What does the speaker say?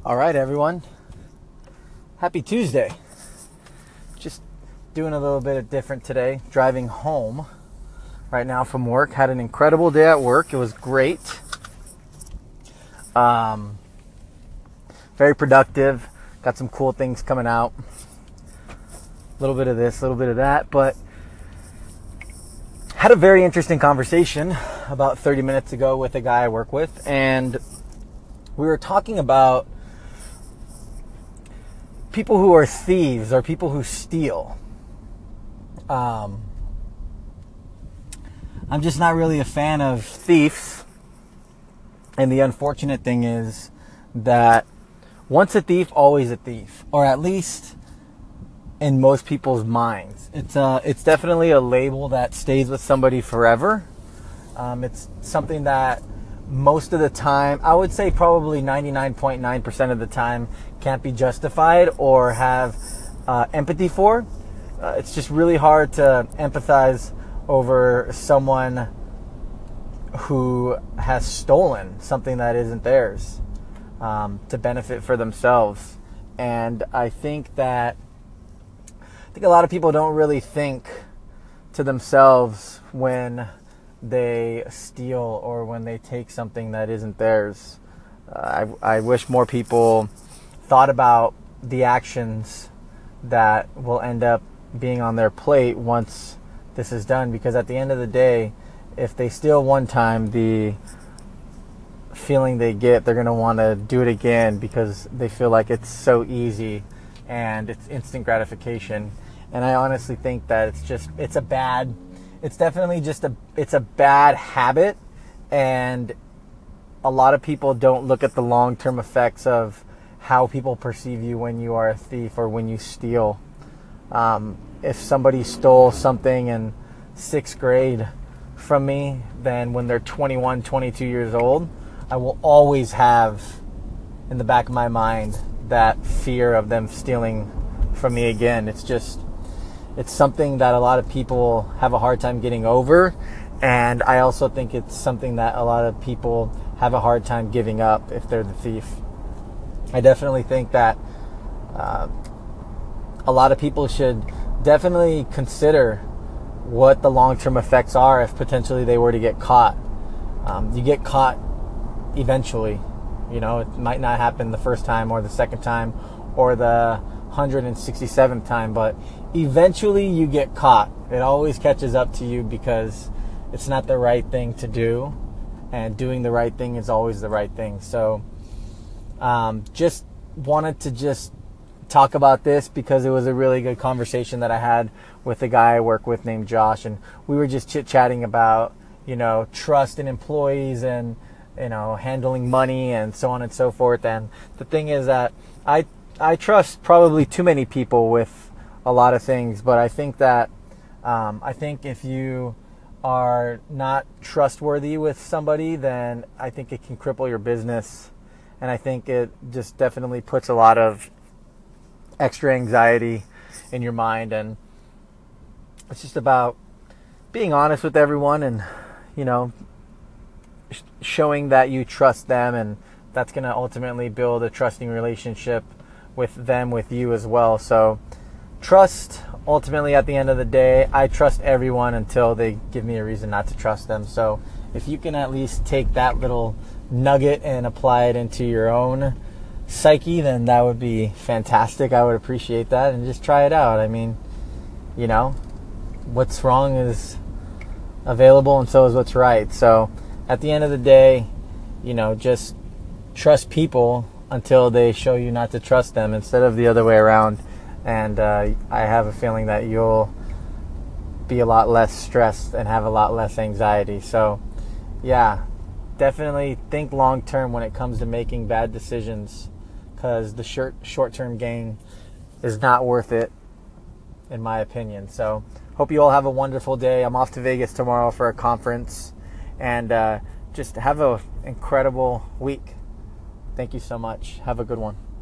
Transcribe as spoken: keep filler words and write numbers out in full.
All right, everyone. Happy Tuesday. Just doing a little bit of different today. Driving home right now from work. Had an incredible day at work. It was great. Um, very productive. Got some cool things coming out. A little bit of this, a little bit of that. But had a very interesting conversation about thirty minutes ago with a guy I work with. And we were talking about people who are thieves or people who steal. Um, I'm just not really a fan of thieves. And the unfortunate thing is that once a thief, always a thief. Or at least in most people's minds. It's uh, it's definitely a label that stays with somebody forever. Um, it's something that most of the time, I would say probably ninety-nine point nine percent of the time, can't be justified or have uh, empathy for. Uh, it's just really hard to empathize over someone who has stolen something that isn't theirs um, to benefit for themselves. And I think that I think a lot of people don't really think to themselves when they steal or when they take something that isn't theirs. Uh, I, I wish more people thought about the actions that will end up being on their plate once this is done, because at the end of the day, if they steal one time, the feeling they get, they're going to want to do it again because they feel like it's so easy and it's instant gratification. And I honestly think that it's just, it's a bad It's definitely just a, it's a bad habit, and a lot of people don't look at the long-term effects of how people perceive you when you are a thief or when you steal. Um, if somebody stole something in sixth grade from me, then when they're twenty-one, twenty-two years old, I will always have in the back of my mind that fear of them stealing from me again. It's just, it's something that a lot of people have a hard time getting over. And I also think it's something that a lot of people have a hard time giving up if they're the thief. I definitely think that uh, a lot of people should definitely consider what the long-term effects are if potentially they were to get caught. Um, you get caught eventually. You know, it might not happen the first time or the second time or the one hundred sixty-seventh time, but eventually you get caught. It always catches up to you because it's not the right thing to do, and doing the right thing is always the right thing. So um, just wanted to just talk about this because it was a really good conversation that I had with a guy I work with named Josh, and we were just chit-chatting about, you know, trust in employees and, you know, handling money and so on and so forth. And the thing is that I I trust probably too many people with a lot of things, but I think that um, I think if you are not trustworthy with somebody, then I think it can cripple your business, and I think it just definitely puts a lot of extra anxiety in your mind. And it's just about being honest with everyone, and you know, sh- showing that you trust them, and that's going to ultimately build a trusting relationship with them, with you as well. So trust, ultimately, at the end of the day, I trust everyone until they give me a reason not to trust them. So if you can at least take that little nugget and apply it into your own psyche, then that would be fantastic. I would appreciate that, and just try it out. I mean, you know, what's wrong is available, and so is what's right. So at the end of the day, you know, just trust people until they show you not to trust them, instead of the other way around. And uh, I have a feeling that you'll be a lot less stressed and have a lot less anxiety. So yeah, definitely think long term when it comes to making bad decisions, because the short short-term gain is not worth it, in my opinion. So hope you all have a wonderful day. I'm off to Vegas tomorrow for a conference, and uh, just have an incredible week. Thank you so much. Have a good one.